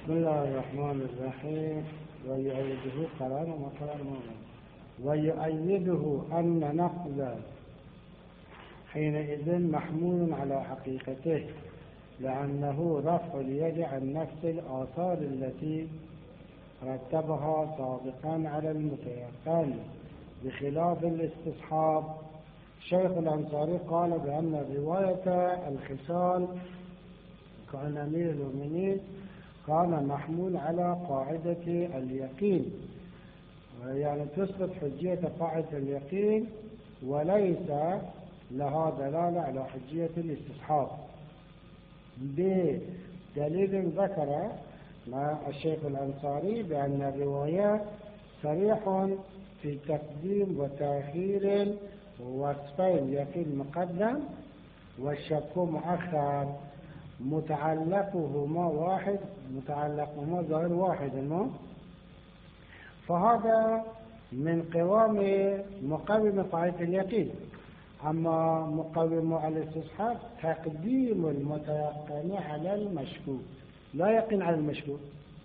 بسم الله الرحمن الرحيم. ويؤيده قرآن وقرآن مؤمن. ويؤيده أن نقض حينئذ محمول على حقيقته، لأنه رفع اليد عن نفس الآثار التي رتبها سابقا على المتيقن، بخلاف الاستصحاب. شيخ الأنصاري قال بأن رواية الخصال كان أمير المؤمنين كان محمول على قاعدة اليقين، يعني تثبت حجية قاعدة اليقين وليس لها دلالة على حجية الاستصحاب، بدليل ذكر الشيخ الأنصاري بأن الرواية صريح في تقديم وتأخير وصفين، يقين مقدم والشك مؤخر، متعلقهما واحد، متعلقهما ظاهر واحد، فهذا من قوام مقوم قاعدة اليقين. أما مقوم الاستصحاب تقديم المتيقن على المشكوك، لا يقين على المشكوك،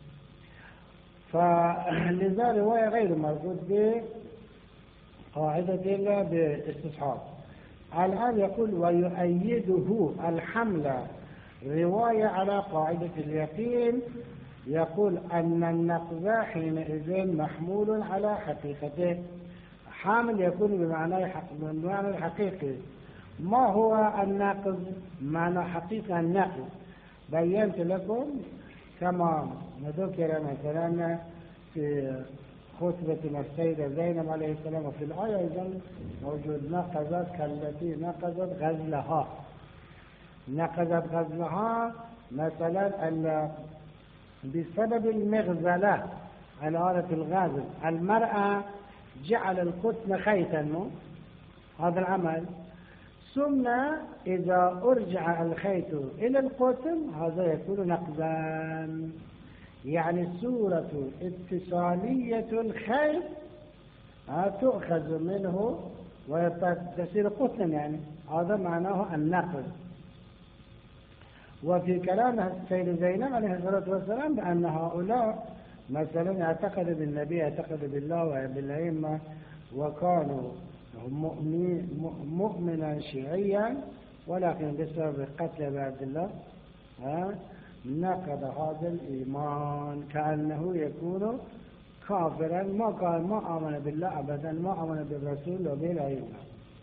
فلذا رواية غير مربوط بقاعدة الاستصحاب. الآن يقول ويؤيده الحمل رواية على قاعدة اليقين، يقول أن النقض حينئذ محمول على حقيقته. حامل يكون بمعنى الحقيقي. ما هو النقض؟ معنى حقيقة النقض بينت لكم كما ذكر مثلا في خطبة السيدة زينب عليه السلام، وفي الآية أيضا موجود نقضت كالتي نقضت غزلها. نقضت غزلها مثلا بسبب المغزلة، الآلة الغازل. المرأة جعل القطن خيطا، هذا العمل، ثم إذا أرجع الخيط إلى القطن هذا يكون نقضا، يعني صورة اتصالية الخيط تؤخذ منه وتصير قطنا، يعني هذا معناه النقض. وفي كلامها السيدة زينب عليه الصلاة والسلام بأن هؤلاء مثلا اعتقدوا بالنبي، اعتقدوا بالله وبالأئمة، وكانوا مؤمنا شيعيا، ولكن بسبب قتل عبد الله نقض هذا الإيمان، كأنه يكون كافرا، ما آمن بالله أبدا، ما آمن بالرسول وبالأئمة.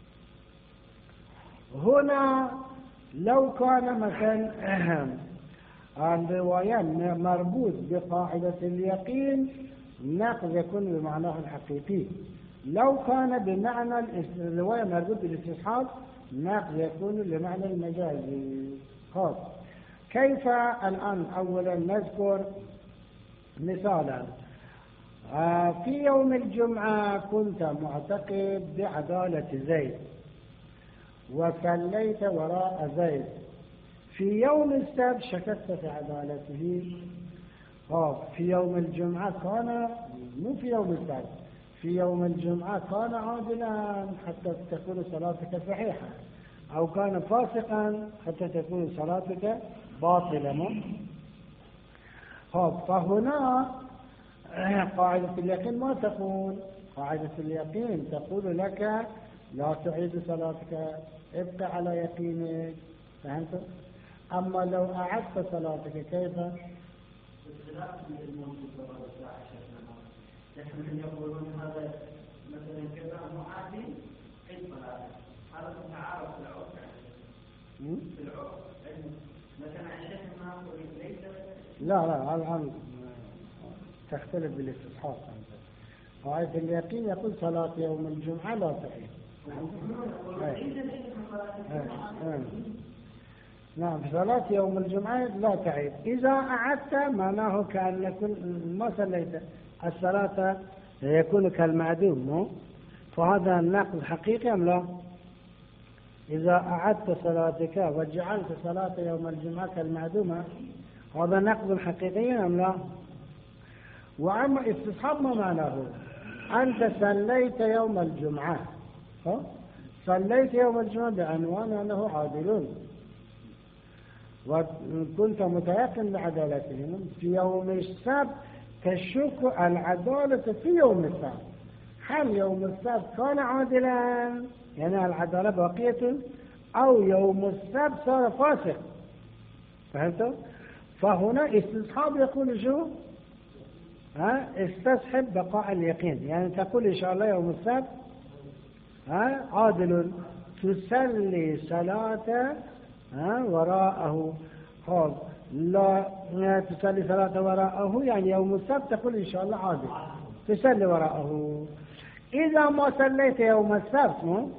هنا لو كان مثلا الرواية مربوط بقاعدة اليقين نقض يكون بمعناه الحقيقي. لو كان بمعنى الرواية مربوط بالاستصحاب نقض يكون بمعنى المجازي. كيف؟ الآن أولا نذكر مثالا. في يوم الجمعة كنت معتقد بعدالة زيد وصليت وراء زيد. في يوم السبت شككت في عدالته. في يوم الجمعة كان، مو في يوم السبت، في يوم الجمعة كان عادلا حتى تكون صلاتك صحيحة، أو كان فاسقا حتى تكون صلاتك باطلة. فهنا قاعدة اليقين ما تقول، قاعدة اليقين تقول لك لا تعيد صلاتك، ابقى على يقينك. فهمت؟ أما لو أعدت صلاتك كيف؟ نحن يقولون هذا مثلا كذا معادي عيد صلاتك، هذا متعارف في العرف، في العرف مثلا الشيخ ما يقول ليس. لا الآن تختلف بالاستصحاب. قاعدة اليقين يقول صلاة يوم الجمعة لا تعيد. نعم، في صلاة يوم الجمعة لا تعيد. إذا أعدت معناه كأنك ما صليت الصلاة، يكون كالمعدوم. فهذا النقض حقيقي أم لا؟ إذا أعدت صلاتك وجعلت صلاة يوم الجمعة كالمعدومة هذا نقض حقيقي أم لا؟ وأما استصحاب ما معناه؟ أنت صليت يوم الجمعة، صليت يوم الجمعة بعنوان أنه عادلون، وكنت متيقن بعدالتهم في يوم السبت تشك العدالة في يوم السبت. هل يوم السبت كان عادلا يعني العدالة باقية، أو يوم السبت صار فاسق؟ فهمتوا؟ فهنا استصحاب يقول شو؟ استصحب بقاء اليقين، يعني تقول إن شاء الله يوم السبت عادل، تسلي صلاة وراءه. لا تسلي صلاة وراءه يعني يوم السبت تقول إن شاء الله عادل تسلي وراءه. إذا ما صليت يوم السبت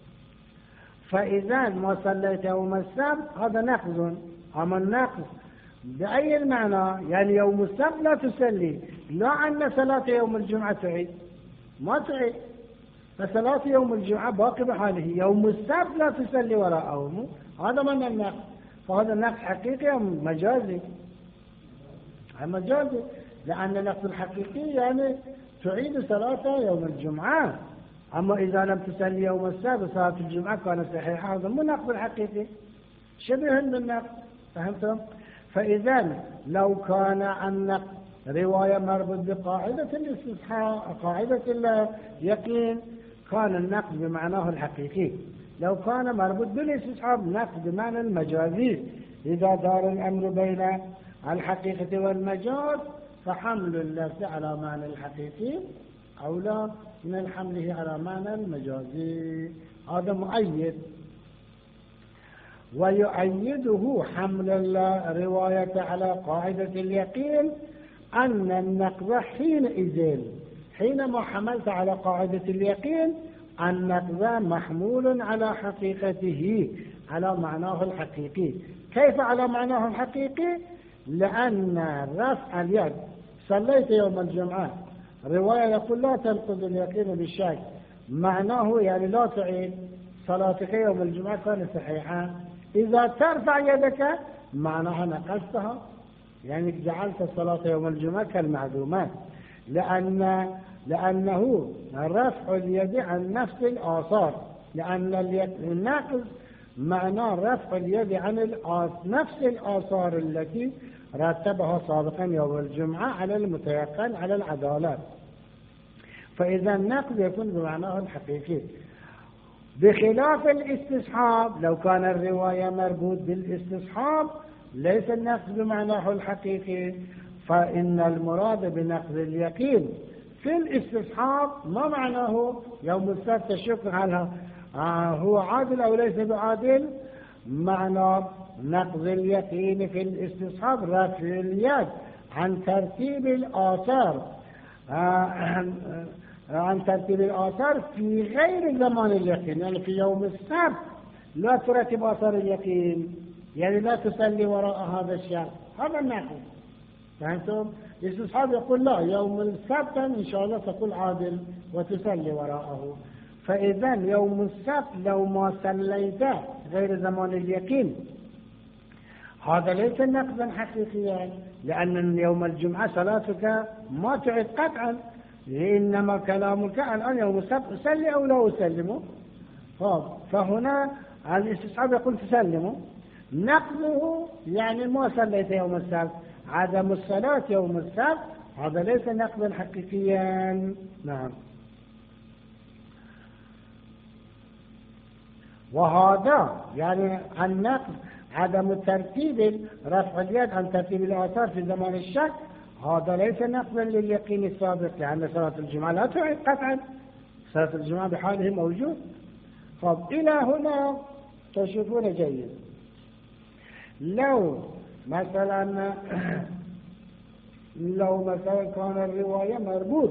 فإذا ما صليت يوم السبت هذا نقض. أما النقض بأي المعنى؟ يعني يوم السبت لا تسلي، لا أن صلاة يوم الجمعة تعيد، ما تعيد، فصلاة يوم الجمعة باقي بحاله، يوم السبت لا تسلي وراءه. هذا من النقض. فهذا النقض حقيقي أم مجازي؟ مجازي، لأن النقض الحقيقي يعني تعيد صلاة يوم الجمعة. أما إذا لم تسلي يوم السبت صلاة الجمعة كانت صحيحة، هذا مو نقض الحقيقي، شبه بالنقض. فهمتم؟ فإذا لو كان النقض رواية مربوط بقاعدة الاستصحاب قاعدة اليقين كان النقض بمعناه الحقيقي. لو كان مربوط بالاستصحاب نقض بمعنى المجازي. إذا دار الأمر بين الحقيقة والمجاز فحمل اللفظ على معنى الحقيقي أولى من حمله على معنى المجازي. هذا مؤيد. ويؤيده حمل الرواية على قاعدة اليقين أن النقض حينما حملت على قاعدة اليقين النقض محمول على حقيقته، على معناه الحقيقي. كيف على معناه الحقيقي؟ لأن رفع اليد صليت يوم الجمعة رواية يقول لا تنقض اليقين بالشك، معناه يعني لا تعيد صلاتك يوم الجمعة كانت صحيحة. إذا ترفع يدك معناها نقصتها، يعني جعلت الصلاة يوم الجمعة كالمعدومات، لأنه رفع اليد عن نفس الآثار، لأن الناقص معناه رفع اليد عن نفس الآثار التي رتبها سابقا يوم الجمعة على المتيقن على العدالات. فإذا النقض يكون بمعناه الحقيقي، بخلاف الاستصحاب. لو كان الرواية مربوط بالاستصحاب ليس النقض بمعناه الحقيقي، فإن المراد بنقض اليقين في الاستصحاب ما معناه يوم السبت تشك هل هو عادل أو ليس بعادل. معنى نقض اليقين في الاستصحاب رفع اليد عن ترتيب الآثار عن ترتيب الآثار في غير زمان اليقين، يعني في يوم السبت لا ترتب آثار اليقين، يعني لا تصلي وراء هذا الشيء، هذا النقض. فهمتم؟ الاستصحاب يقول لا، يوم السبت إن شاء الله تقول عادل وتصلي وراءه. فإذا يوم السبت لو ما صليت غير زمان اليقين هذا ليس نقضا حقيقيا، لأن يوم الجمعة صلاتك ما تعد قطعا، إنما كلامك الآن يوم السبت أسلي أو لا أسلمه. فهنا الاستصحاب يقول تسلمه. نقضه يعني ما صليت يوم السبت، عدم الصلاة يوم السبت هذا ليس نقضا حقيقيا. نعم. وهذا يعني النقض عدم ترتيب رفع اليد عن ترتيب الآثار في زمان الشك هذا ليس نقضا لليقين السابق، لأن صلاة الجمعة لا تعيد قطعا، صلاة الجمعة بحاله موجود. إلى هنا تشوفون جيد. لو مثلا كان الرواية مربوط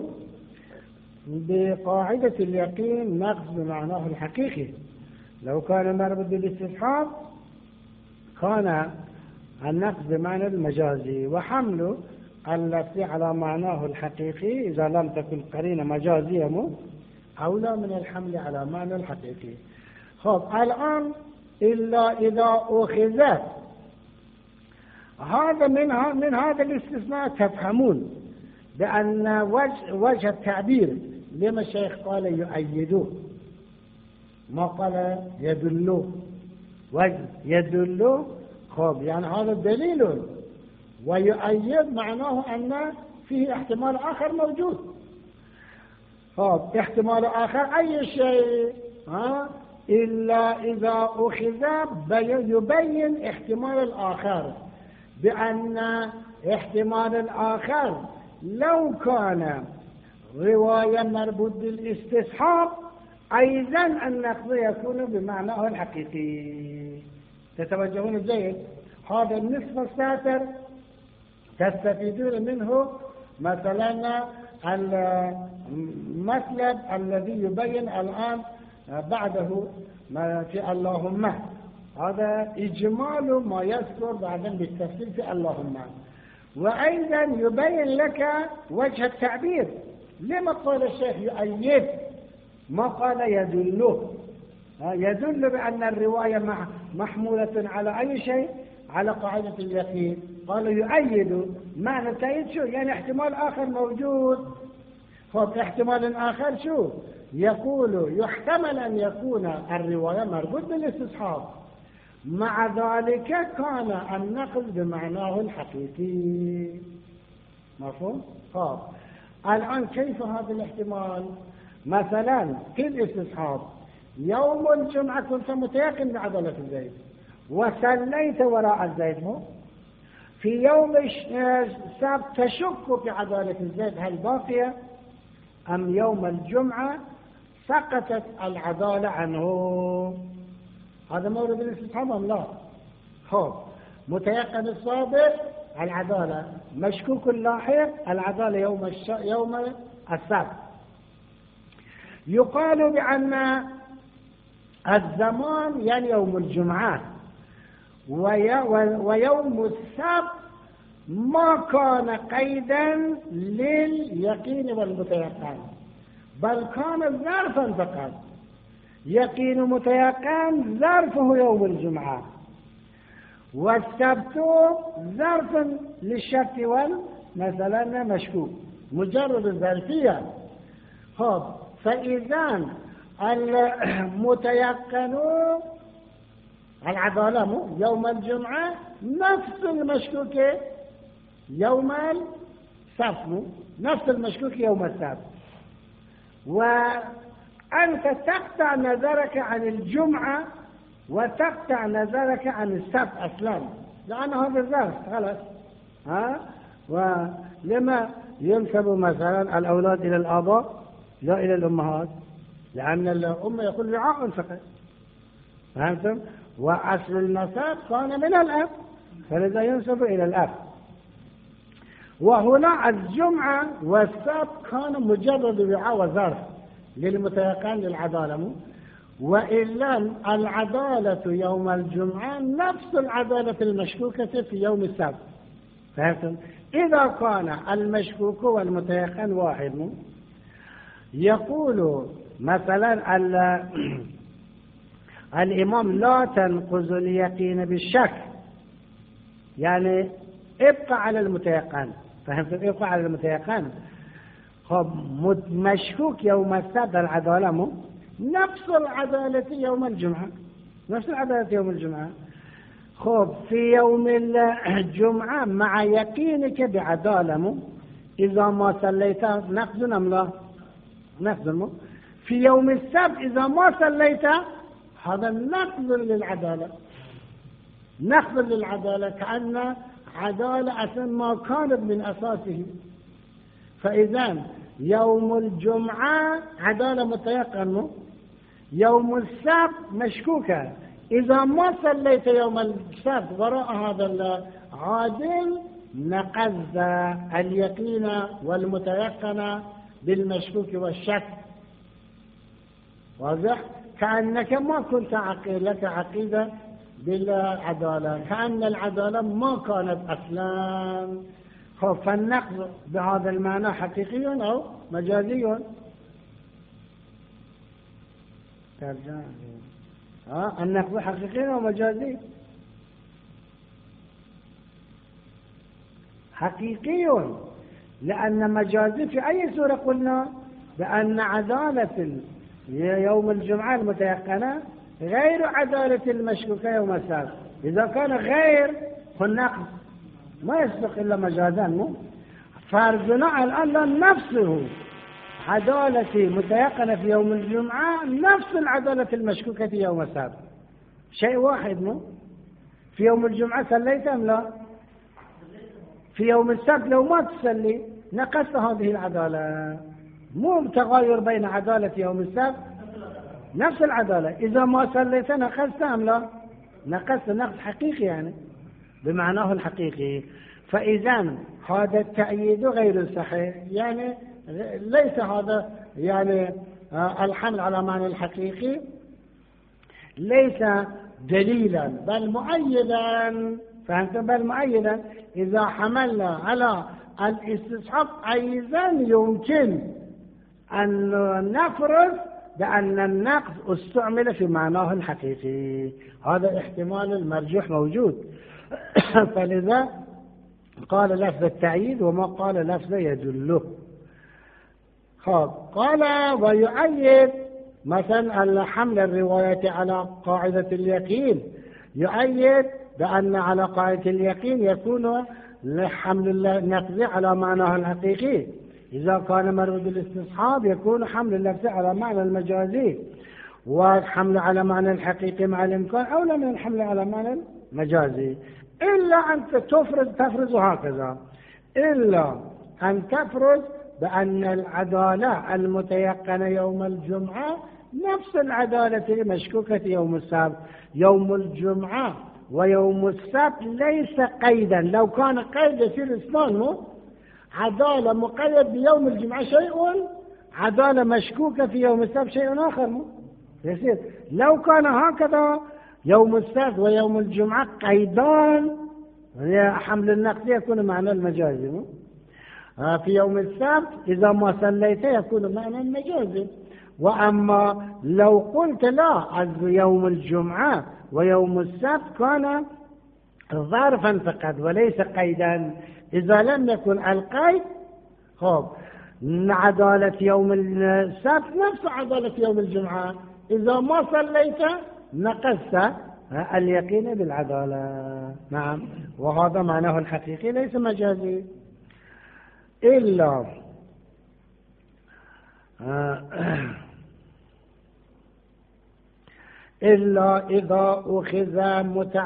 بقاعدة اليقين نقض بمعناه الحقيقي، لو كان مربوط بالاستصحاب كان النقض بمعنى المجازي، وحمله اللفظ على معناه الحقيقي إذا لم تكن قرينة مجازية أولى من الحمل على معنى الحقيقي. الآن إلا إذا أخذت هذا من هذا الاستثناء تفهمون بأن وجه التعبير لما الشيخ قال يؤيدوه ما قال يدلوه. وجه يدلوه خب يعني هذا دليل ويؤيد معناه أن فيه احتمال آخر موجود. خب احتمال آخر أي شيء إلا إذا أخذ يبين احتمال الآخر، بأن احتمال الآخر لو كان رواية مربوط بالاستصحاب أيضا النقض يكون بمعناه الحقيقي. تتوجهون جيد؟ هذا النصف الساتر تستفيدون منه مثلا المطلب الذي يبين الآن بعده في اللهم، هذا إجمال ما يذكر بعدين بالتفصيل في اللهم. وأيضا يبين لك وجه التعبير، لما قال الشيخ يؤيد ما قال يدله؟ يدل بأن الرواية محمولة على أي شيء؟ على قاعدة اليقين. قال يؤيد، معنى تأييد شو؟ يعني احتمال آخر موجود. خب احتمال آخر شو؟ يقول يحتمل أن يكون الرواية مربوط بالاستصحاب، مع ذلك كان النقل بمعناه الحقيقي. مفهوم؟ خب الآن كيف هذا الاحتمال؟ مثلا في الاستصحاب يوم الجمعة كنت متيقن بعضلة الزيت وصليت وراء الزيت، في يوم السبت تشك في عدالة الزيت هل باقية أم يوم الجمعة سقطت العدالة عنه؟ هذا مورد الاستصحاب أم لا؟ خب متيقن السابق العدالة، مشكوك اللاحق العدالة يوم السبت. يقال بأن الزمان يعني يوم الجمعة ويوم السبت ما كان قيدا لليقين والمتيقن، بل كان ظرفا فقط. يقين متيقن ظرفه يوم الجمعة، والسبت ظرف للشك مثلا مشكوك، مجرد الظرفية. خب فإذا المتيقن العدالة يوم الجمعة نفس المشكوك يوم السبت، نفس المشكوك يوم السبت، وأنت تقطع نظرك عن الجمعة وتقطع نظرك عن السبت أصلا، لأن هذا الظرف خلاص. ولما ينسب مثلا الأولاد إلى الآباء لا إلى الأمهات؟ لأن الأم يقول رعاء فقط، فهمتم؟ وأصل النسب كان من الأب، فلذا ينسب إلى الأب. وهنا الجمعة والسبت كان مجرد رعاء وظرف للمتيقن للعدالة، وإلا العدالة يوم الجمعة نفس العدالة المشكوكة في يوم السبت، فهمتم؟ إذا كان المشكوك والمتيقن واحد، يقول مثلا الإمام لا تنقض اليقين بالشك، يعني ابقى على المتيقن، فهمتم؟ ابقى على المتيقن. خب مشكوك يوم السبت العدالة نفس العدالة يوم الجمعة، نفس العدالة يوم الجمعة. خب في يوم الجمعة مع يقينك بعدالة إذا ما صليت نقض أم لا؟ نقض. في يوم السبت إذا ما صليت هذا نقض للعدالة، نقض للعدالة، كأن عدالة أصلا ما كانت من أساسه. فإذا يوم الجمعة عدالة متيقن، يوم السبت مشكوكة. إذا ما صليت يوم السبت وراء هذا العادل نقض اليقين والمتيقن بالمشكوك والشك. واضح؟ كأنك ما كنت لك عقيدة بالعدالة، كأن العدالة ما كانت أصلا. فالنقض بهذا المعنى حقيقي أو مجازي؟ النقض حقيقي أو مجازي؟ حقيقي، لأن مجازي في أي سورة قلنا بأن عدالة يوم الجمعة المتيقنة غير عدالة المشكوكة يوم السبت، إذا كان غير فالنقص ما يسبق إلا مجازا مو. فبناء الآن نفسه عدالتي متيقنة في يوم الجمعة نفس العدالة المشكوكة في يوم السبت، شيء واحد مو. في يوم الجمعة صليت أم لا؟ في يوم السبت لو ما تصلي نقصت هذه العدالة، مو تغير بين عدالة يوم السبت نفس العدالة. إذا ما صليت نقصت أم لا؟ نقصت نقص حقيقي يعني بمعناه الحقيقي. فإذا هذا التأييد غير صحيح، يعني ليس هذا يعني الحمل على معنى الحقيقي ليس دليلا بل مؤيدا. فهمتم؟ بل مؤيدا. إذا حملنا على الاستصحاب أيضا يمكن أن نفرض بأن النقص استعمل في معناه الحقيقي، هذا احتمال المرجوح موجود. فلذا قال لفظ التأييد وما قال لفظ يدله. قال ويؤيد مثلا الحمل الرواية على قاعدة اليقين، يؤيد بأن على قاعدة اليقين يكون حمل النقص على معناه الحقيقي. إذا كان مرود الاستصحاب يكون حمل اللفظ على معنى المجازي، والحمل على معنى الحقيقي مع الإمكان أولى من الحمل على معنى المجازي، إلا أن تفرض هكذا، إلا أن تفرض بأن العدالة المتيقنة يوم الجمعة نفس العدالة المشكوكة يوم السبت. يوم الجمعة ويوم السبت ليس قيدا، لو كان قيد يصير اثنان، عدالة مقيد بيوم الجمعة شيء، عدالة مشكوكة في يوم السبت شيء آخر يصير. لو كان هكذا يوم السبت ويوم الجمعة قيدان حمل النقص يكون معنى المجازي. في يوم السبت إذا ما صليت يكون معنى المجازي. وأما لو قلت لا يوم الجمعة ويوم السبت كان ظرفا فقط وليس قيدا. إذا لم يكن القيد عدالة يوم السبت نفس عدالة يوم الجمعة، إذا ما صليت نقصت اليقين بالعدالة. نعم، وهذا معناه الحقيقي ليس مجازي. إلا إذا أخذ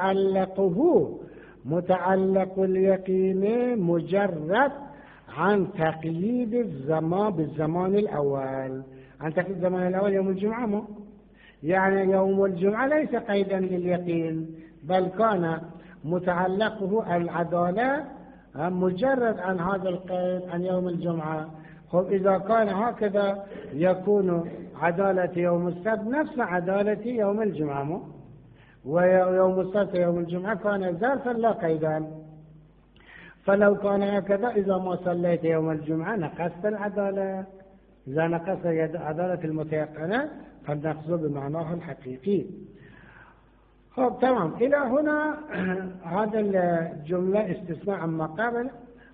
متعلق اليقين مجرد عن تقييد الزمان بالزمان الأول. عن تقييد الزمان الأول يوم الجمعة يعني يوم الجمعة ليس قيدا لليقين، بل كان متعلقه العدالة مجرد عن هذا القيد عن يوم الجمعة. إذا كان هكذا يكون عدالة يوم السبت نفس عدالة يوم الجمعة، ويوم السبت يوم الجمعة كان ظرفا لا قيدا. فلو كان هكذا إذا ما صليت يوم الجمعة نقصت العدالة. إذا نقصت عدالة المتيقنة فالنقص بمعناه الحقيقي. تمام. إلى هنا هذا الجملة استثناء عما قبل،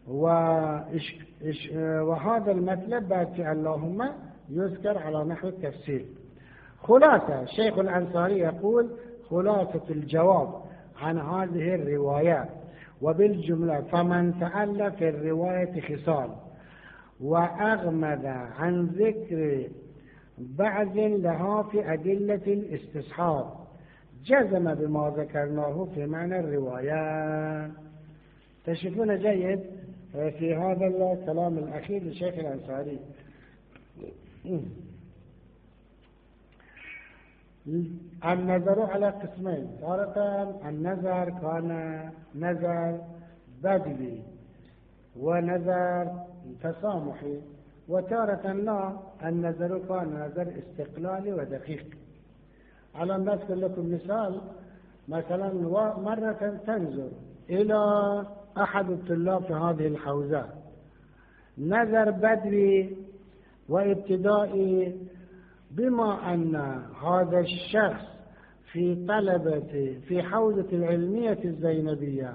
وهذا المطلب بعد اللهم يذكر على نحو التفسير. خلاصة الشيخ الأنصاري يقول خلاصة الجواب عن هذه الروايات وبالجملة: فمن سأل في الرواية خصال وأغمد عن ذكر بعض لها في أدلة الاستصحاب جزم بما ذكرناه في معنى الرواية. تشوفون جيد في هذا الكلام الأخير للشيخ الأنصاري. النظر على قسمين: تارة النظر كان نظر بدوي ونظر تسامحي، وتارة لا، النظر كان نظر استقلالي ودقيق. على أن نذكر لكم مثال: مثلا مرة تنظر إلى أحد الطلاب في هذه الحوزة نظر بدوي وابتدائي، بما أن هذا الشخص في طلبة في حوزة العلمية الزينبية،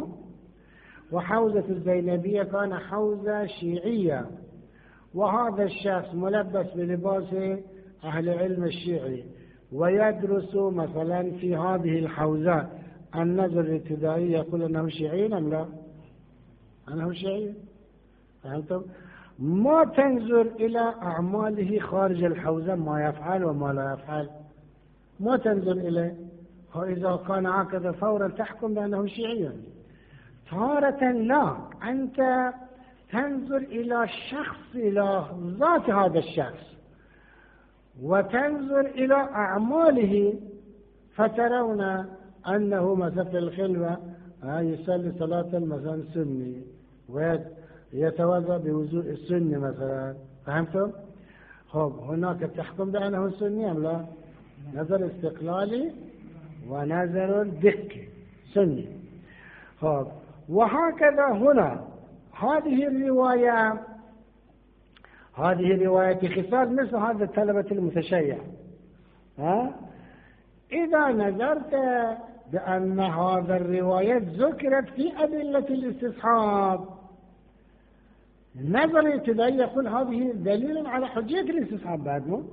وحوزة الزينبية كان حوزة شيعية، وهذا الشخص ملبس بلباس أهل العلم الشيعي ويدرس مثلا في هذه الحوزة النظر الابتدائي يقول أنه شيعي أم لا؟ أنه شيعي. فهمتم؟ ما تنظر إلى أعماله خارج الحوزة، ما يفعل وما لا يفعل، ما تنظر إليه. إذا كان هكذا فورا تحكم بأنه شيعي. تارة لا، أنت تنظر إلى الشخص، إلى ذات هذا الشخص، وتنظر إلى أعماله، فترون أنه مثلا في الخلوة يصلي صلاة مثلا سني ويتوضأ بوضوء السني مثلا. فهمتم؟ هناك تحكم بأنه سني أم لا؟ نظر استقلالي ونظر دقي سني. وهكذا هنا هذه الرواية خصال مثل هذا الطلبة المتشيع. إذا نظرت بأن هذا الرواية ذكرت في أدلة الاستصحاب، نظر ابتدائي يقول هذه دليل على حجية الاستصحاب بعد مو.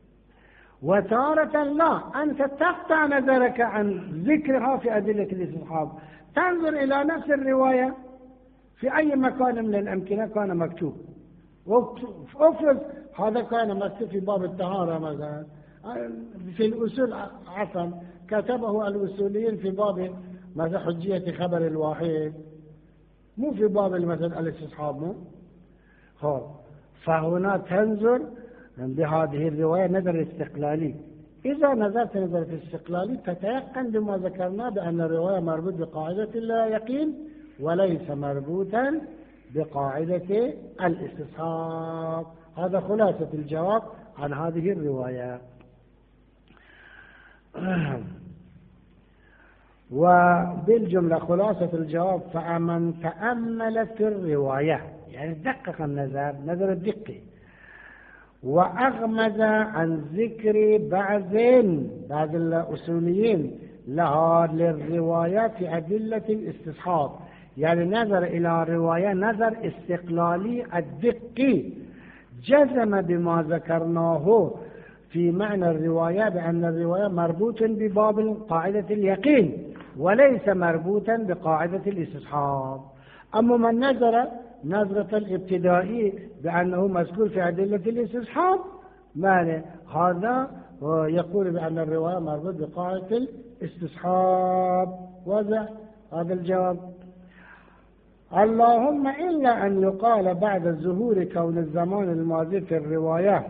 وتارة لا، أنت تقطع نظرك عن ذكرها في أدلة الاستصحاب، تنظر إلى نفس الرواية في أي مكان من الأمكنة كان مكتوب. افرض هذا كان مكتوب في باب الطهارة مثلا، في الأصول عفوا كتبه الأصوليين في باب مثلا حجية خبر الواحد، مو في باب مثلا الاستصحاب مو. فهنا تنظر بهذه الرواية نظر استقلالي. إذا نظرت نظر استقلالي تتيقن بما ذكرنا بأن الرواية مربوط بقاعدة اليقين وليس مربوطا بقاعدة الاستصحاب. هذا خلاصة الجواب عن هذه الرواية. وبالجملة خلاصة الجواب: فمن تأمل في الرواية، يعني دقق النظر نظر الدقي، وأغمز عن ذكر بعض الأصوليين لها للروايات في أدلة الاستصحاب، يعني نظر إلى رواية نظر استقلالي الدقي، جزم بما ذكرناه في معنى الرواية بأن الرواية مربوط بباب قاعدة اليقين وليس مربوطا بقاعدة الاستصحاب. أما من نظر نظرة الابتدائي بأنه مذكور في أدلة الاستصحاب هذا يقول بأن الرواية مربوط بقاعدة الاستصحاب. واضح هذا الجواب. اللهم إلا أن يقال بعد ظهور كون الزمان الماضي في الروايات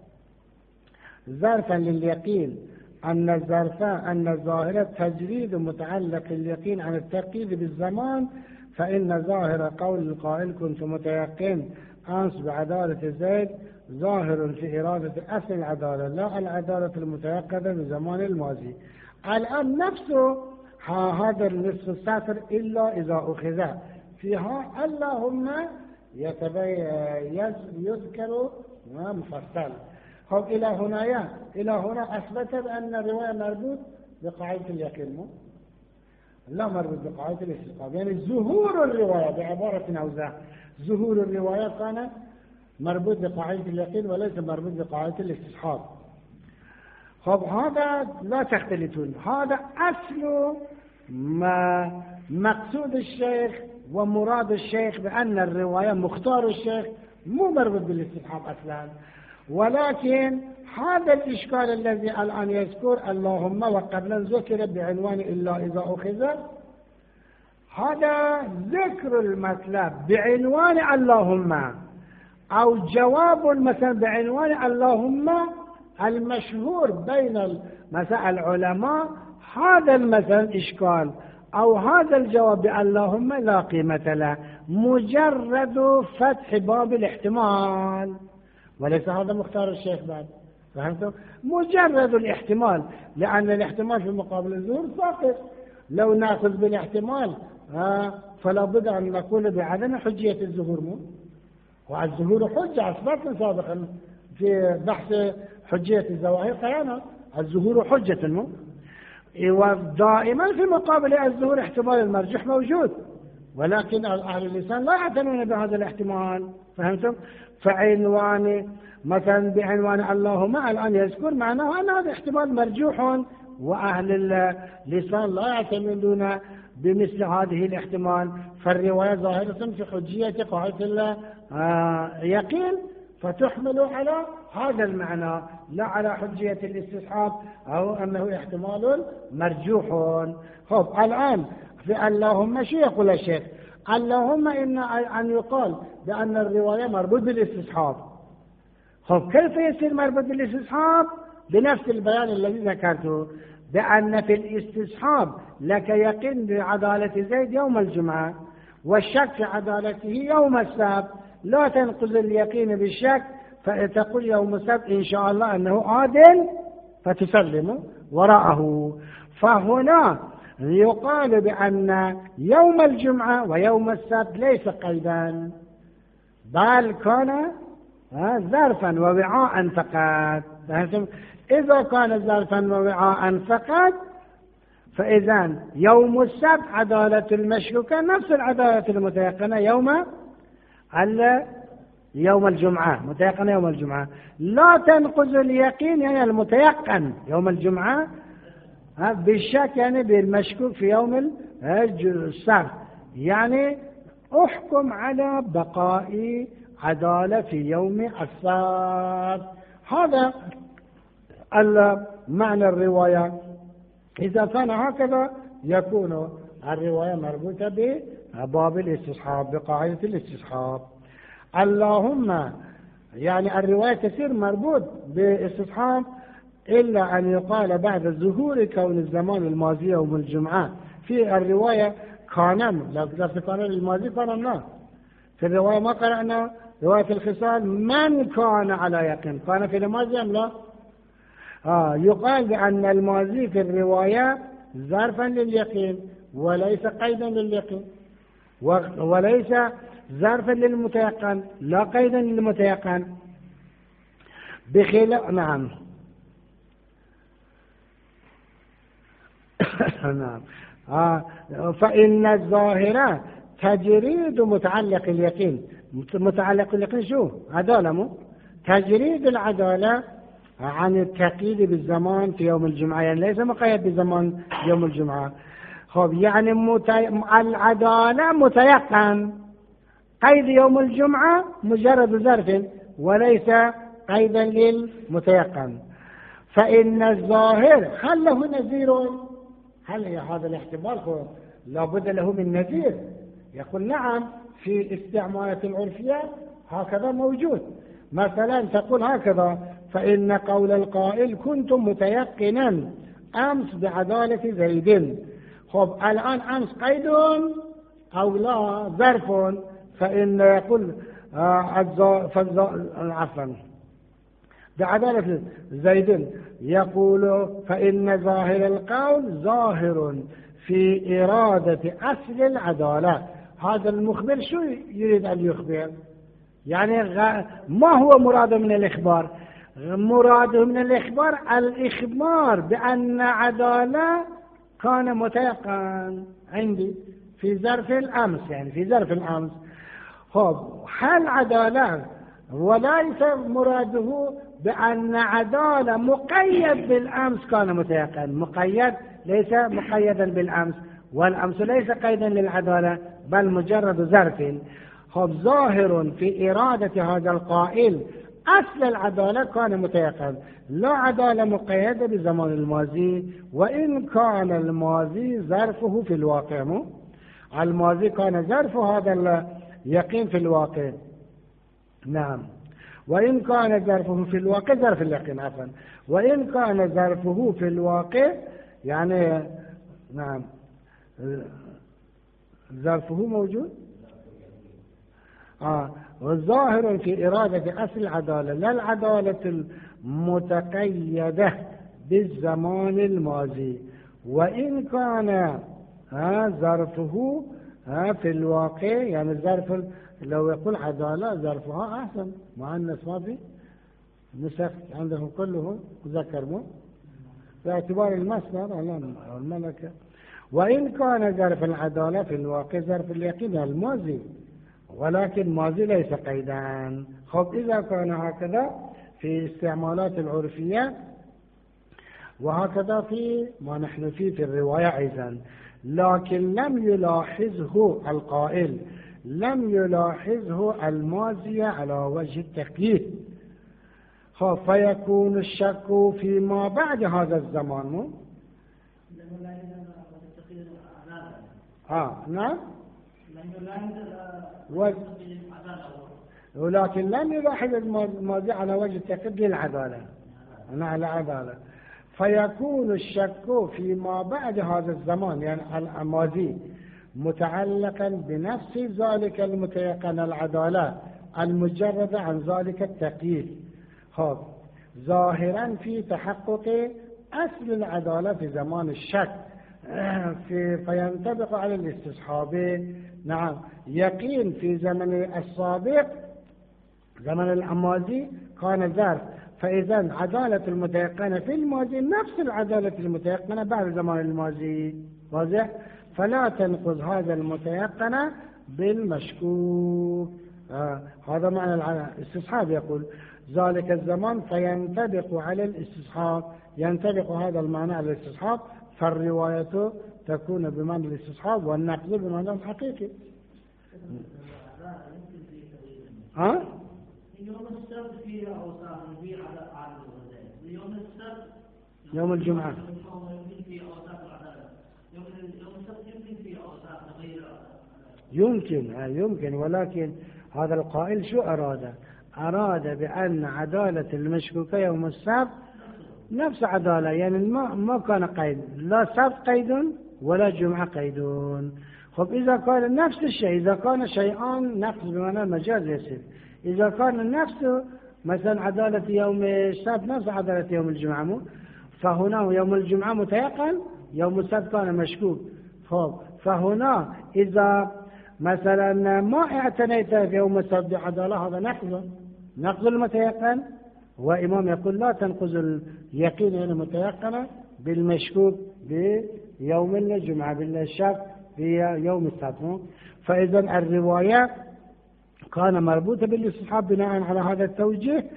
ظرفا لليقين أن ظاهرة تجريد متعلق اليقين عن التقييد بالزمان، فإن ظاهر قول القائل كنت متيقن أنس بعدالة زيد ظاهر في إرادة أصل العدالة لا العدالة المتيقظة بزمان الماضي. الآن نفسه هذا النصف السطر إلا إذا أخذ فيها اللهم يذكر مفصل. إلى هنا أثبت بأن الرواية مربوط بقاعدة اليقين مو؟ لا مربوط بقاعدة الاستصحاب، يعني ظهور الرواية بعبارة أوزاع ظهور الرواية كان مربوط بقاعدة اليقين وليس مربوط بقاعدة الاستصحاب. هذا لا تختلفون، هذا أصل ما مقصود الشيخ ومراد الشيخ بأن الرواية مختار الشيخ مو مربوط بالاستصحاب أصلا. ولكن هذا الإشكال الذي الآن يذكر اللهم وقبلا ذكر بعنوان إلا إذا أخذ، هذا ذكر المطلب بعنوان اللهم أو جواب مثلا بعنوان اللهم المشهور بين مثلا العلماء، هذا المثلا إشكال أو هذا الجواب باللهم لا قيمة له، مجرد فتح باب الاحتمال وليس هذا مختار الشيخ بعد. فهمتم؟ مجرد الاحتمال، لأن الاحتمال في مقابل الظهور ساقط. لو نأخذ بالاحتمال فلا بد أن نقول بعدم حجية الظهور مو؟ والظهور حجة أثبتنا سابقا في بحث حجية الظواهر قرانا الظهور حجة مو؟ ودائما في مقابل الظهور احتمال المرجح موجود، ولكن أهل اللسان لا يعتنون بهذا الاحتمال. فهمتم؟ فعنوان مثلا بعنوان اللهم الآن يذكر معناه أن هذا احتمال مرجوح وأهل اللسان لا يعتمدون بمثل هذه الاحتمال، فالرواية ظاهرة في حجية قاعدة اليقين، فتحمل على هذا المعنى لا على حجية الاستصحاب أو أنه احتمال مرجوح. خب الآن في اللهم شو يقول الشيخ؟ اللهم أن يقال بأن الرواية مربوط بالاستصحاب. خب كيف يصير مربوط بالاستصحاب؟ بنفس البيان الذي ذكرته، بأن في الاستصحاب لك يقين بعدالة زيد يوم الجمعة والشك في عدالته يوم السبت، لا تنقض اليقين بالشك فتقول يوم السبت إن شاء الله أنه عادل فتسلم وراءه. فهنا يقال بأن يوم الجمعة ويوم السبت ليس قيدا، بل كان ظرفا ووعاء فقط. إذا كان ظرفا ووعاء فقط فإذا يوم السبت عدالة المشكوكة نفس العدالة المتيقنة يوم الجمعة، متيقنة يوم الجمعة، لا تنقض اليقين يعني المتيقن يوم الجمعة بالشك يعني بالمشكوك في يوم السبت، يعني أحكم على بقاء عدالة في يوم السبت. هذا معنى الرواية. إذا كان هكذا يكون الرواية مربوطة بباب الاستصحاب، بقاعدة الاستصحاب. اللهم يعني الرواية تصير مربوط باستصحاب إلا أن يقال بعد ظهور كون الزمان الماضي يوم الجمعة. في الرواية كان لفظ كان الماضي قرأنا في الرواية، ما قرأنا رواية الخصال من كان على يقين، كان في الماضي أم لا؟ يقال بأن الماضي في الرواية ظرفا لليقين وليس قيدا لليقين، وليس ظرفا للمتيقن لا قيدا للمتيقن بخلاف. نعم نعم. فإن الظاهرة تجريد متعلق اليقين. متعلق اليقين شو؟ عدالة، تجريد العدالة عن التقييد بالزمان في يوم الجمعة، يعني ليس مقيد بزمان يوم الجمعة. خب يعني العدالة متيقن، قيد يوم الجمعة مجرد ظرف وليس قيدا للمتيقن. فإن الظاهر هل له نذير؟ هل هذا الاحتمال لابد له من نذير؟ يقول نعم، في استعمالات العرفية هكذا موجود. مثلا تقول هكذا: فإن قول القائل كنت متيقنا أمس بعدالة زيد. خب الآن أمس قيد أو لا ظرف؟ فإن يقول عفوا بعدالة زيد، يقول فإن ظاهر القول ظاهر في إرادة أصل العدالة. هذا المخبر شو يريد أن يخبر؟ يعني ما هو مراده من الإخبار؟ مراده من الإخبار الإخبار بأن عدالة كان متيقن عندي في ظرف الأمس، يعني في ظرف الأمس. خب هل عدالة، وليس مراده بأن عدالة مقيد بالأمس كان متيقن. مقيد ليس مقيدا بالأمس، والأمس ليس قيدا للعدالة بل مجرد ظرف. خب ظاهر في إرادة هذا القائل أصل العدالة كان متيقن، لا عدالة مقيدة بزمان الماضي، وإن كان الماضي ظرفه في الواقع. الماضي كان ظرف هذا اليقين في الواقع. نعم. وإن كان ظرفه في الواقع ظرف اليقين عفوا، وإن كان ظرفه في الواقع يعني نعم ظرفه موجود. والظاهر في إرادة أصل العدالة لا العدالة المتقيدة بالزمان الماضي، وإن كان ظرفه في الواقع يعني الظرف لو يقول عدالة ظرفها أحسن، مع الناس ما في نسخ عندهم كله ذكر باعتبار المصدر الملكة. وإن كان ظرف العدالة في الواقع ظرف اليقين الماضي، ولكن ماضي ليس قيدان. خب إذا كان هكذا في استعمالات العرفية وهكذا في ما نحن فيه في الرواية أيضا. لكن لم يلاحظه القائل، لم يلاحظه الماضي على وجه التقييد، فيكون الشك فيما بعد هذا الزمان. نعم، ولكن لم يلاحظ الماضي على وجه التقييد للعدالة، على عدالة، فيكون الشك فيما بعد هذا الزمان يعني الماضي متعلقا بنفس ذلك المتيقن العدالة المجرد عن ذلك التقييد، ظاهرا في تحقق أصل العدالة في زمان الشك، فينطبق على الاستصحاب. نعم، يقين في زمن السابق زمن الماضي كان ظرف، فإذا عدالة المتيقنة في الماضي نفس العدالة المتيقنة بعد زمان الماضي، واضح؟ فلا تنقض هذا المتيقن بالمشكوك. هذا معنى الاستصحاب، يقول ذلك الزمان فينطبق على الاستصحاب، ينطبق هذا المعنى على الاستصحاب، فالرواية تكون بمعنى الاستصحاب والنقض بمعنى الحقيقي. يوم السبت فيه أوساط في عدد الغداء، يوم السبت يوم الجمعة يمكن فيه أوساط العدالة، يوم السبت يمكن فيه أوساط غير يمكن، ولكن هذا القائل شو أراد بأن عدالة المشكوكة يوم السبت نفس عدالة، يعني ما كان قيد، لا سبت قيد ولا جمعة قيدون. إذا كان نفس الشيء، إذا كان شيئان نفس بمعنى المجاز يصير، إذا كان نفس مثلا عدالة يوم السبت نفس عدالة يوم الجمعة، فهنا يوم الجمعة متيقن، يوم السبت كان مشكوك. فهنا إذا مثلا ما اعتنيت في يوم السبت بعدالة، هذا نقض المتيقن، وإمام يقول لا تنقض اليقين المتيقن بالمشكوك بيوم الجمعة بالشك في يوم السبت. فإذا الرواية كان مربوطة بالاستصحاب بناء على هذا التوجيه،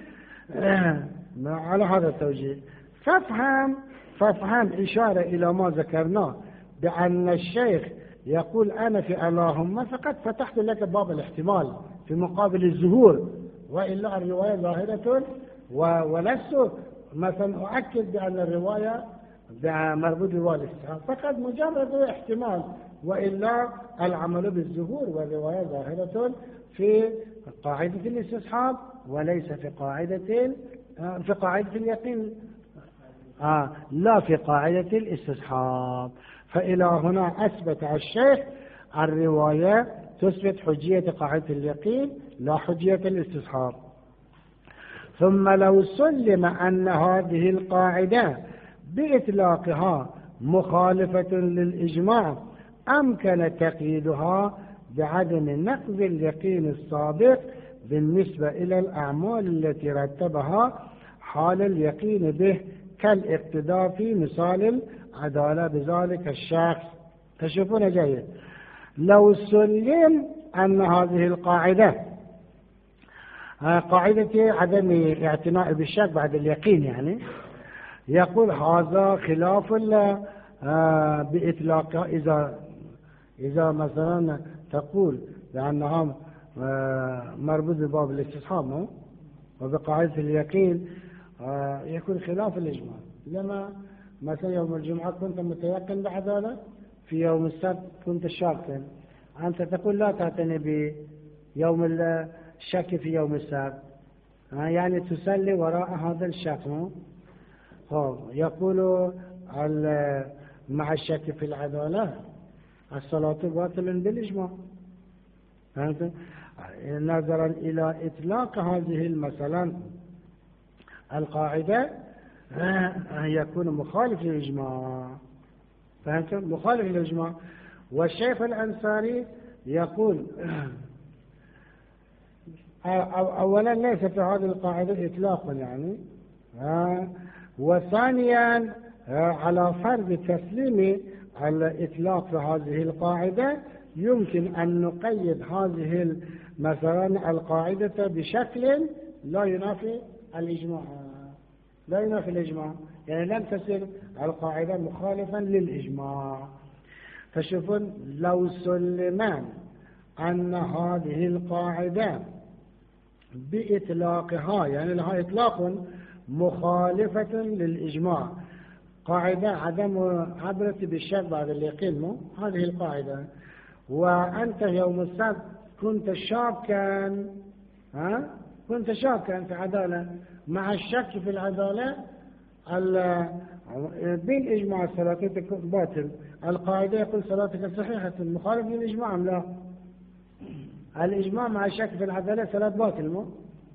فافهم إشارة إلى ما ذكرناه بأن الشيخ يقول أنا في اللهم فقد فتحت لك باب الاحتمال في مقابل الظهور، وإلا الرواية ظاهرة، ولست مثلا أؤكد بأن الرواية مربوط بالاستصحاب، فقد مجرد احتمال، وإلا العمل بالظهور والرواية ظاهرة في قاعدة الاستصحاب وليس في قاعدة اليقين، لا في قاعدة الاستصحاب. فإلى هنا أثبت الشيخ الرواية تثبت حجية قاعدة اليقين لا حجية الاستصحاب. ثم لو سلم أن هذه القاعدة بإطلاقها مخالفة للإجماع أمكن تقييدها بعدم نقض اليقين السابق بالنسبة إلى الأعمال التي رتبها حال اليقين به، كالاقتداء في مثال العدالة بذلك الشخص. تشوفون جيد، لو سلم أن هذه القاعدة قاعدة عدم اعتناء بالشك بعد اليقين، يعني يقول هذا خلاف بإطلاقها. إذا مثلا تقول بأنها مربوط بباب الاستصحاب وبقاعدة اليقين يكون خلاف الإجماع. لما مثلا يوم الجمعة كنت متيقن بعدالة، في يوم السبت كنت شاكا، أنت تقول لا تعتني بيوم الشك في يوم السبت، يعني تسلي وراء هذا الشك. يقول مع الشك في العدالة الصلاة باطل بالإجماع. نظرا إلى إطلاق هذه مثلا القاعدة يكون مخالف للإجماع، فهمتم؟ مخالف للإجماع. والشيخ الأنصاري يقول أولا ليس في هذه القاعدة إطلاقا، يعني وثانيا على فرض تسليم الإطلاق في هذه القاعدة يمكن أن نقيد هذه مثلا القاعدة بشكل لا ينافي الإجماع. لا ينافي الإجماع، يعني لم تصير القاعدة مخالفا للإجماع. فشوفون لو سلمان أن هذه القاعدة بإطلاقها، يعني لها إطلاق مخالفة للإجماع، قاعدة عدم عبرة بالشك بعد اليقين، مو هذه القاعدة، وأنت يوم السبت كنت شاكا، كنت شاكا في عدالة، مع الشك في العدالة بالإجماع صلاتك باطل. القاعدة يقول صلاتك صحيحة، مخالف للإجماع أم لا؟ الإجماع مع الشك في العدالة صلاة باطل، مو؟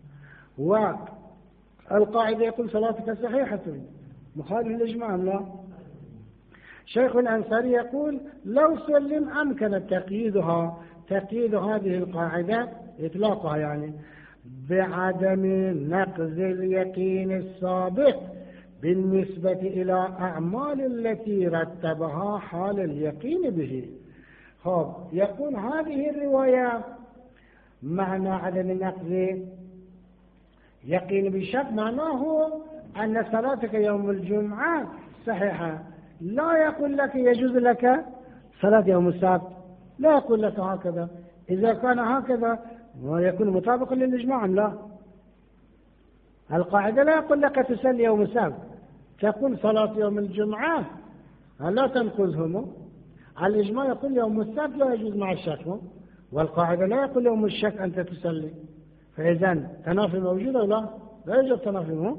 والقاعدة يقول صلاتك صحيحة، مخالف للإجماع أم لا؟ شيخ الأنصاري يقول لو سلم أمكن تقييد هذه القاعدة إطلاقها، يعني بعدم نقض اليقين السابق بالنسبة إلى أعمال التي رتبها حال اليقين به. يقول هذه الرواية معنى عدم نقض يقين بالشك معناه أن صلاتك يوم الجمعة صحيحة، لا يقول لك يجوز لك صلاة يوم السبت، لا يقول لك هكذا. إذا كان هكذا ويكون مطابقا للإجماع أم لا؟ القاعدة لا يقول لك تصلي يوم السبت، تقول صلاة يوم الجمعة لا تنقذهم. الإجماع يقول يوم السبت لا يجوز مع الشك، والقاعدة لا يقول يوم الشك أنت تصلي. فإذا تنافي موجود أو لا؟ لا يوجد تنافي،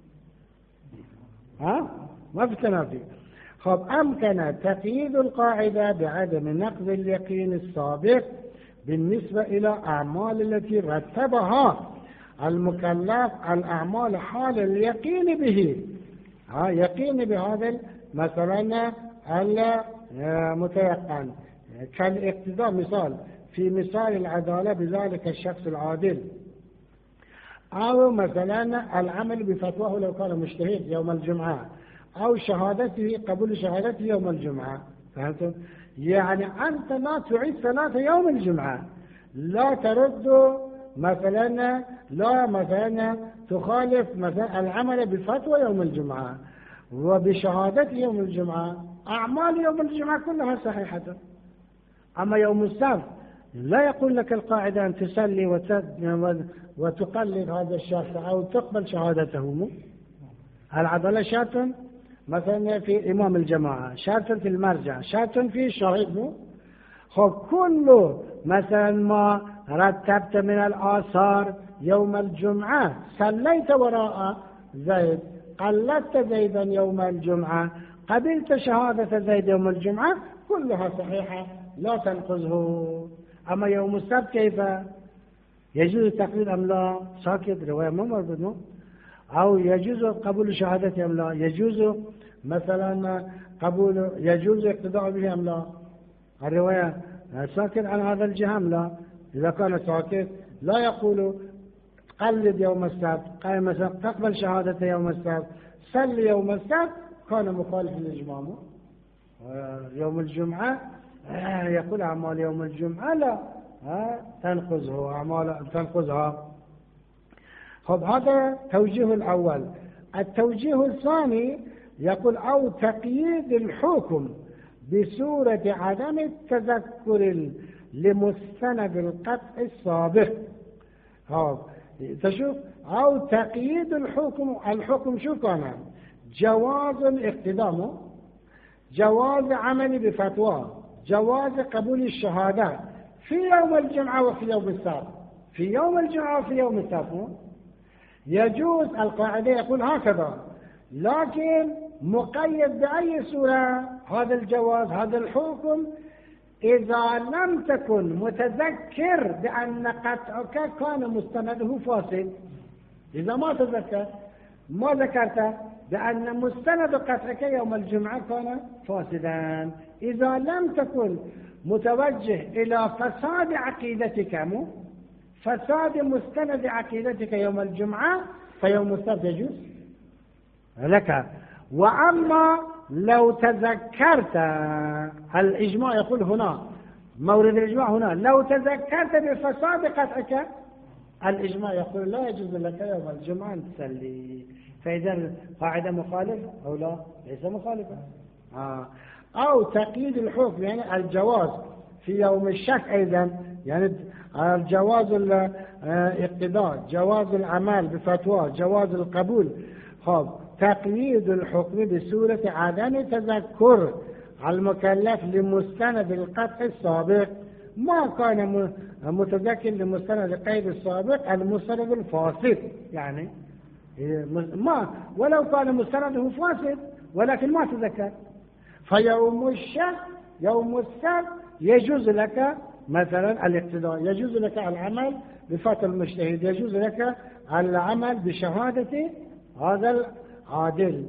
ما في تنافي. أمكن تقييد القاعدة بعدم نقض اليقين السابق بالنسبة إلى أعمال التي رتبها المكلف الأعمال حال اليقين به، يقين بهذا مثلا المتيقن، كالاقتداء مثال في مثال العدالة بذلك الشخص العادل، أو مثلا العمل بفتواه لو كان مجتهد يوم الجمعة، أو شهادته قبول شهادته يوم الجمعة. فهمتم؟ يعني أنت لا تعيد صلاة يوم الجمعة، لا ترد مثلا، لا مثلا تخالف مثلا العمل بفتوى يوم الجمعة وبشهادة يوم الجمعة، أعمال يوم الجمعة كلها صحيحة. أما يوم السبت لا يقول لك القاعدة أن تصلي وتقلد هذا الشخص أو تقبل شهادته. العدالة شرط مثلا في إمام الجماعة، شرط في المرجع، شرط في الشهيد. كل مثلا ما رتبت من الآثار يوم الجمعة، صليت وراء زيد، قلدت زيدا يوم الجمعة، قبلت شهادة زيد يوم الجمعة، كلها صحيحة لا تنقذه. أما يوم السبت كيف يجوز التقليد أم لا؟ ساكت، رواية ما مربوط. أو يجوز قبول شهادته أم لا؟ يجوز مثلا قبول، يجوز اقتداء به أم لا؟ الرواية ساكت عن هذا الجهة أم لا؟ إذا كان ساكت لا يقول قلد يوم السبت، مثلا تقبل شهادته يوم السبت، صل يوم السبت، كان مخالف للإجماع. يوم الجمعة يقول أعمال يوم الجمعة لا تنقذه، أعمال تنقذها. هذا توجيه الأول. التوجيه الثاني يقول أو تقييد الحكم بصورة عدم التذكر لمستند القطع السابق. تشوف أو تقييد الحكم شو كان؟ جواز الاقتدام، جواز عمل بفتوى، جواز قبول الشهادات في يوم الجمعة وفي يوم السبت، في يوم الجمعة وفي يوم السبت يجوز. القاعدة يقول هكذا، لكن مقيد بأي صورة هذا الجواز، هذا الحكم، إذا لم تكن متذكر بأن قطعك كان مستنده فاسد. إذا ما تذكر، ما ذكرت بأن مستند قطعك يوم الجمعة كان فاسدا، إذا لم تكن متوجه إلى فساد عقيدتك، فساد مستند عقيدتك يوم الجمعة، فيوم السبت يجوز لك. وأما لو تذكرت، الإجماع يقول هنا، مورد الإجماع هنا، لو تذكرت بفساد قطعك، الإجماع يقول لا يجوز لك يوم الجمعة أن تصلي. فإذا القاعدة مخالفة أو لا ليس مخالفة. أو تقييد الحكم يعني الجواز في يوم الشك أيضا، يعني الجواز الاقتضاء، جواز العمل بفتوى، جواز القبول. تقييد الحكم بصورة عدم تذكر المكلف لمستند القطع السابق، ما كان متذكر لمستند القيد السابق المستند الفاسد، يعني ما ولو كان مستنده فاسد ولكن ما تذكر. فيوم الشك يوم السبت يجوز لك مثلا الاقتداء، يجوز لك العمل بفتوى المجتهد، يجوز لك العمل بشهادة هذا العادل.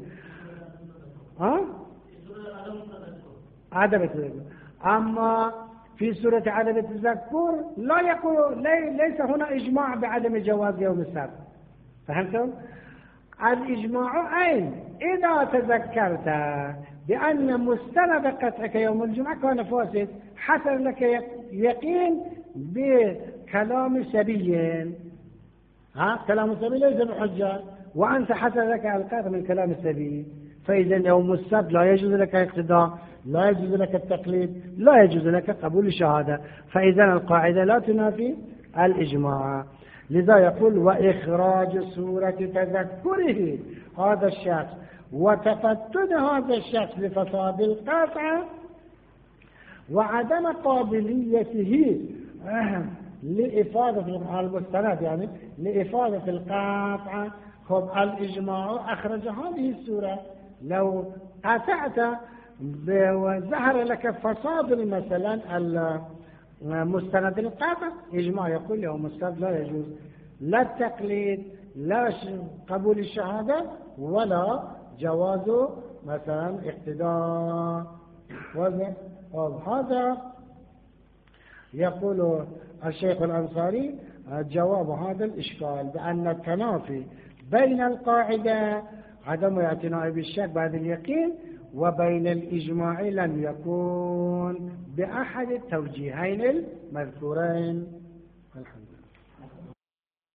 عدم التذكر. أما في سورة عدم التذكر لا يقول ليس هنا إجماع بعدم جواز يوم السبت. فهمتم؟ الإجماع أين؟ إذا تذكرت بأن مستند قطعك يوم الجمعة كان فاسد، حصل لك يقين بكلام سبي، كلام السبي ليس بحجة، وأنت حصل لك القطع من كلام السبي، فإذا يوم السبت لا يجوز لك الاقتداء، لا يجوز لك التقليد، لا يجوز لك قبول الشهادة. فإذا القاعدة لا تنافي الإجماع. لذا يقول وإخراج صورة تذكره هذا الشخص وتفتت هذا الشخص لفساد القطع وعدم قابليته لإفادة المستند، يعني لإفادة القطع. الإجماع أخرج هذه الصورة. لو قطعت وظهر لك فساد مثلا مستند القطع، إجماع يقول يوم السبت لا يجوز لا التقليد، لا قبول الشهادة، ولا جواز مثلا اقتداء. هذا يقول الشيخ الأنصاري جواب هذا الإشكال بأن التنافي بين القاعدة عدم الاعتناء بالشك بعد اليقين وبين الإجماع لم يكون بأحد التوجيهين المذكورين. الحمد لله.